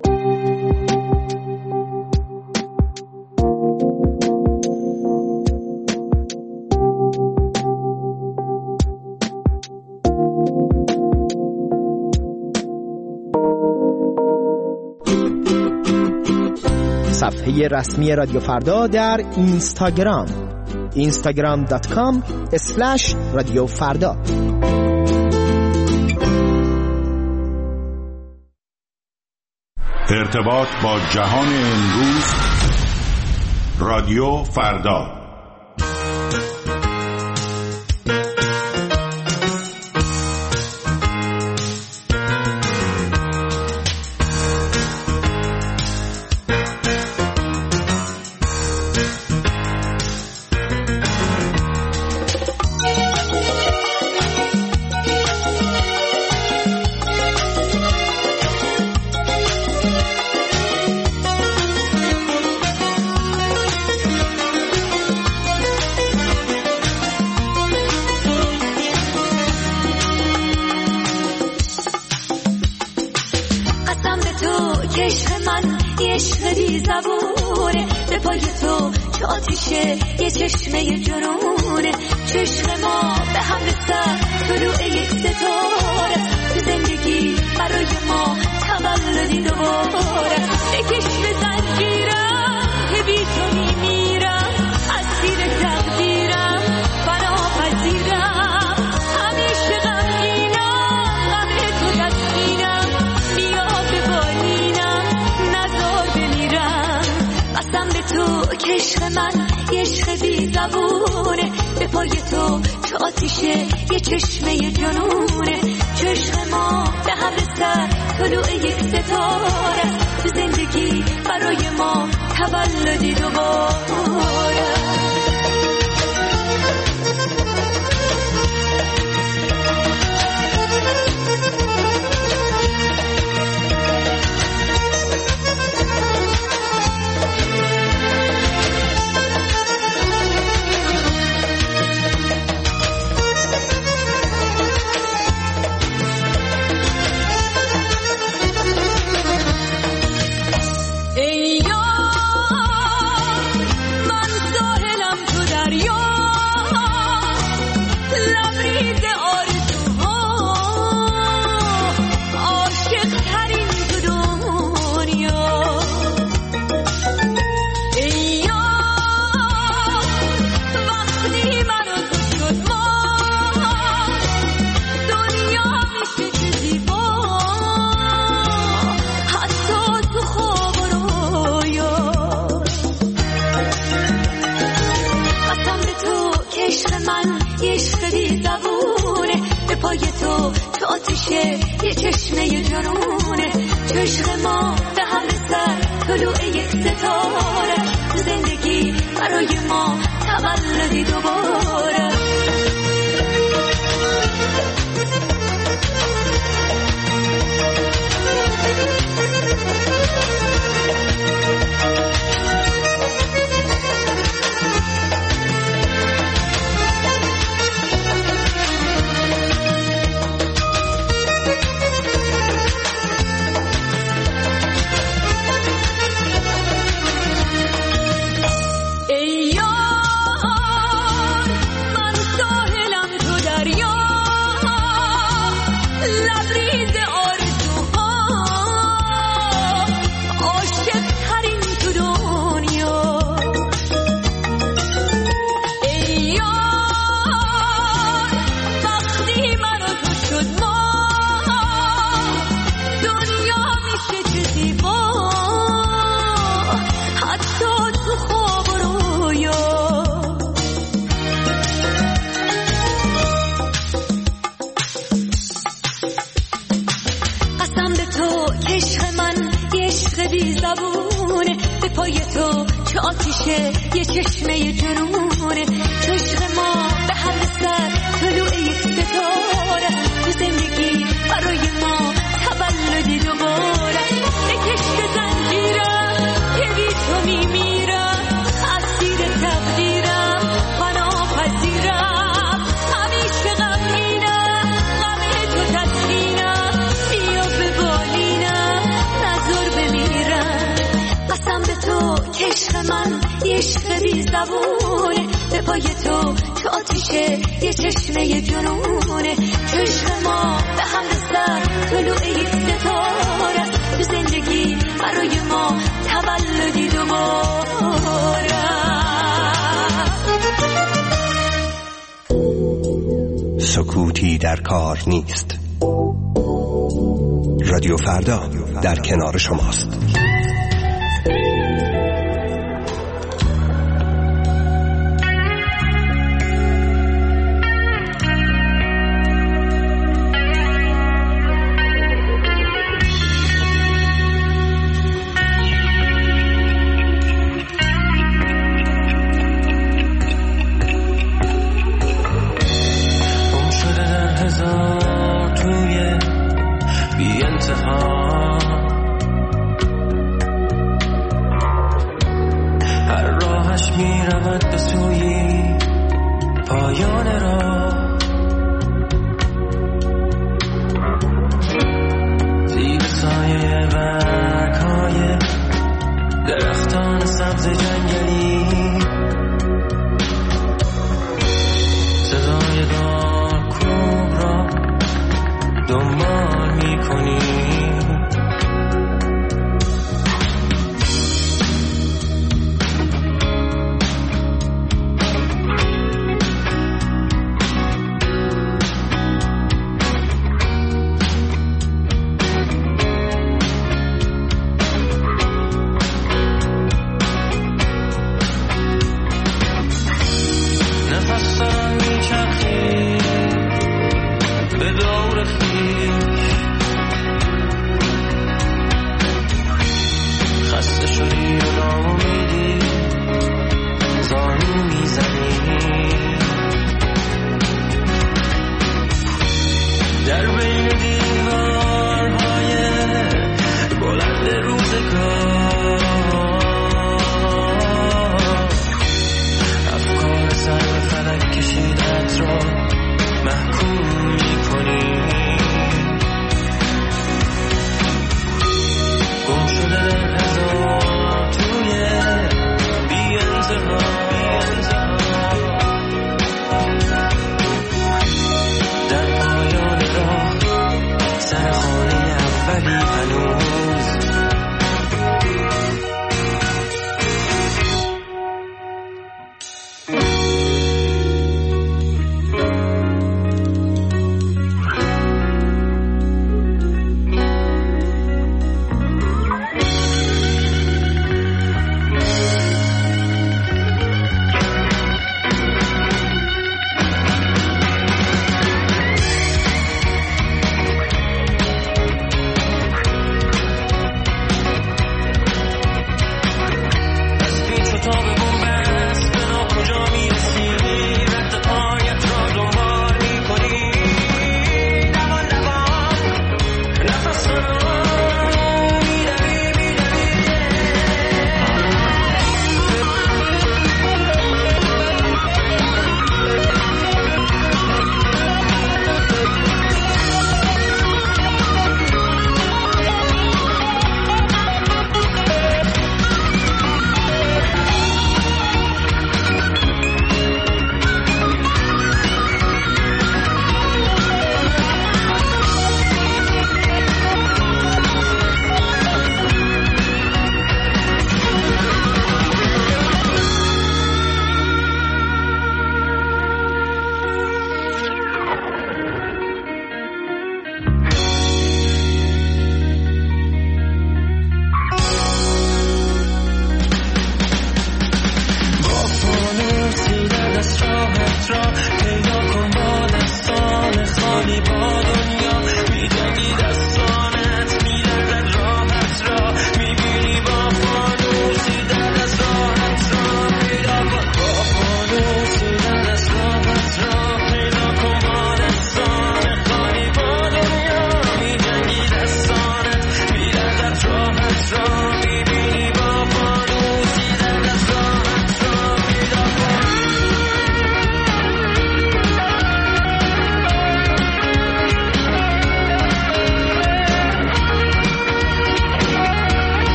صفحه رسمی رادیو فردا در اینستاگرام اینستاگرام دات کام اسلش رادیو فردا. ارتباط با جهان امروز، رادیو فردا. تو تو آتیشه یه چشمه جنونه، تو عشق ما به هم سر طلوع یک ستاره، تو زندگی برای ما تولدی دوباره. یه چشمه جنونه، تو عشق ما به هم سر طلوع یک ستاره، تو زندگی برای ما تولدی دوباره. بکش که زنجیرم که بی تو میمیرم، اسیر تقدیرم پناه پذیرم، همیشه غمگینم غم تو تسکینم، بیا به بالینم نذار بمیرم. قسم به تو که عشق من یه عشق بی زبونه، به پای تو تو آتیشه یه چشمه جنونه، تو عشق ما به هم سر طلوع یک ستاره، تو زندگی برای ما تولدی دوباره. سکوتی در کار نیست. رادیو فردا در کنار شماست.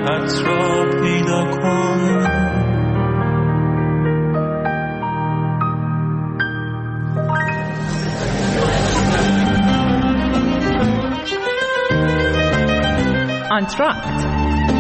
راحت را پیدا کن. آنتراکت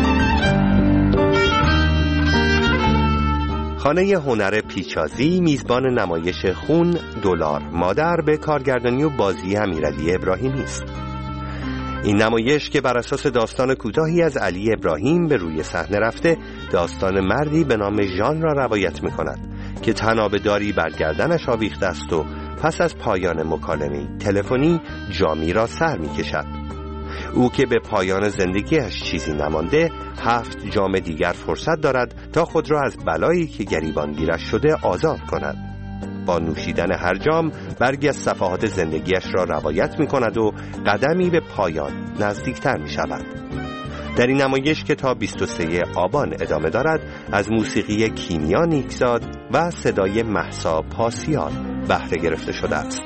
خانه هنر پیچازی میزبان نمایش خون دلار مادر به کارگردانی و بازی امیرعلی ابراهیمی است. این نمایش که بر اساس داستان کوتاهی از علی ابراهیم به روی صحنه رفته، داستان مردی به نام ژان را روایت می‌کند که تنابه‌داری بر گردنش آویخته است و پس از پایان مکالمه تلفنی جامی را سر می‌کشد. او که به پایان زندگیش چیزی نمانده، هفت جام دیگر فرصت دارد تا خود را از بلایی که گریبانگیرش شده آزاد کند. با نوشیدن هر جام برگی از صفحات زندگیش را روایت می کند و قدمی به پایان نزدیکتر می شود. در این نمایش که تا بیست و سوم آبان ادامه دارد، از موسیقی کیمیا نیکزاد و صدای مهسا پاسیان بهره گرفته شده است.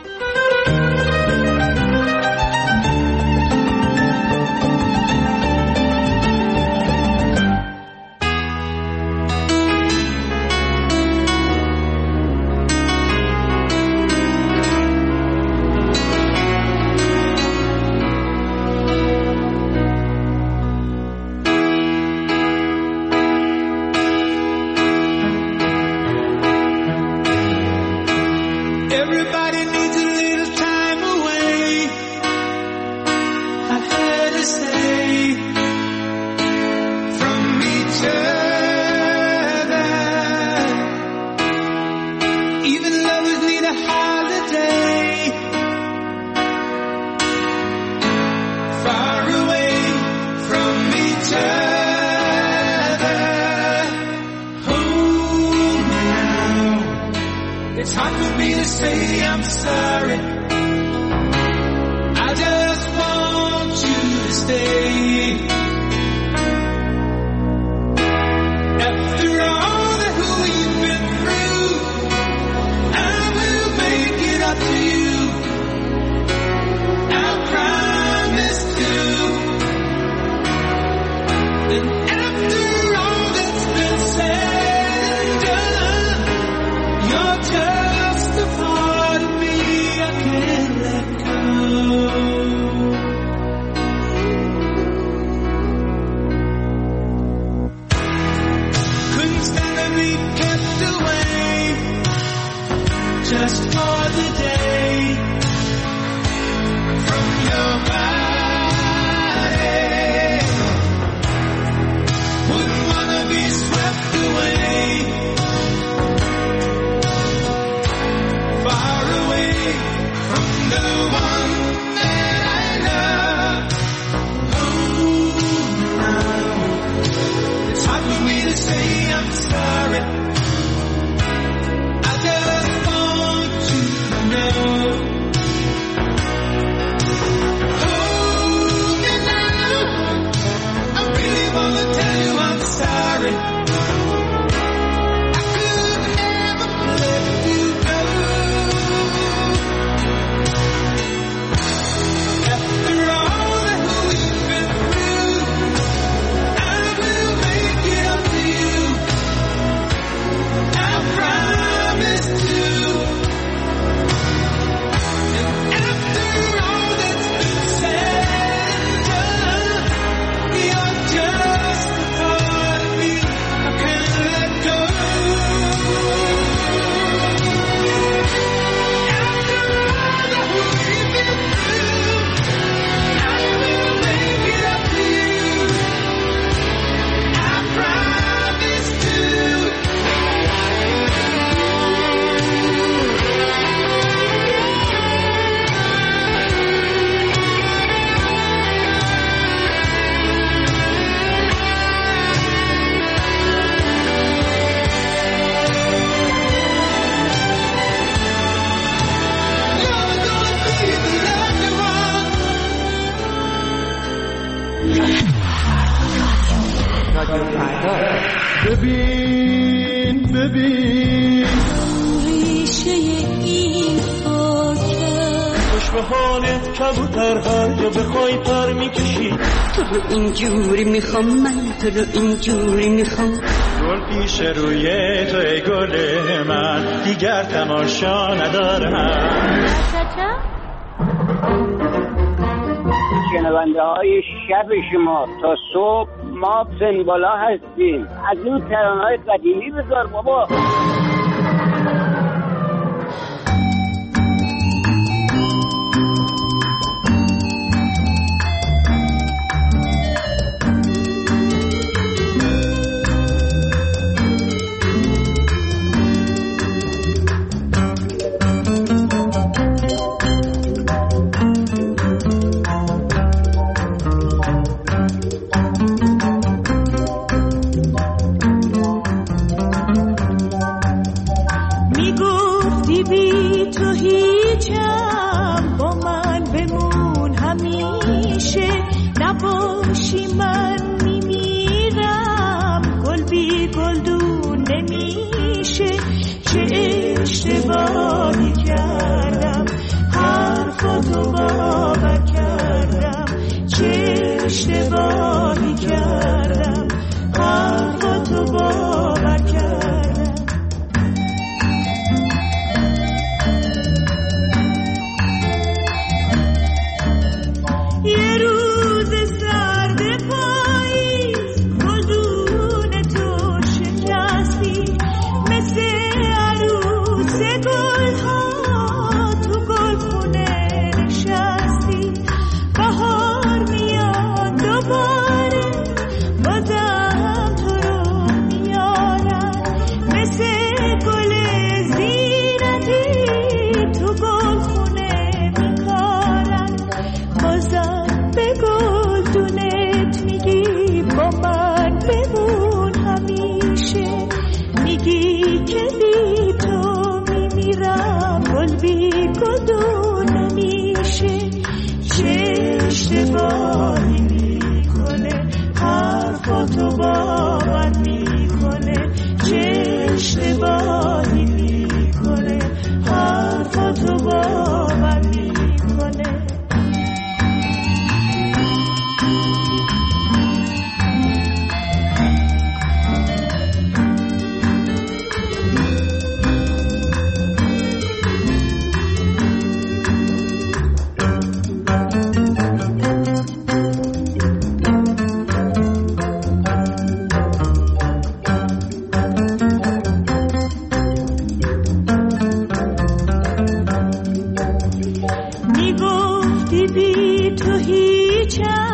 ببین ببین ریشه این خاکه خوش به حالت کبوتر هر جا بخوای پر میکشی. تو رو اینجوری میخوام من، تو رو اینجوری میخوام. گل پیش روی تو ای گل من، دیگر تماشا ندارم. شنونده های شب شما تا صبح ما سنبالا هستیم. از اون ترانه های قدیمی بذار بابا.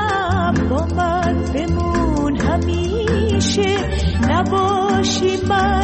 نباشی من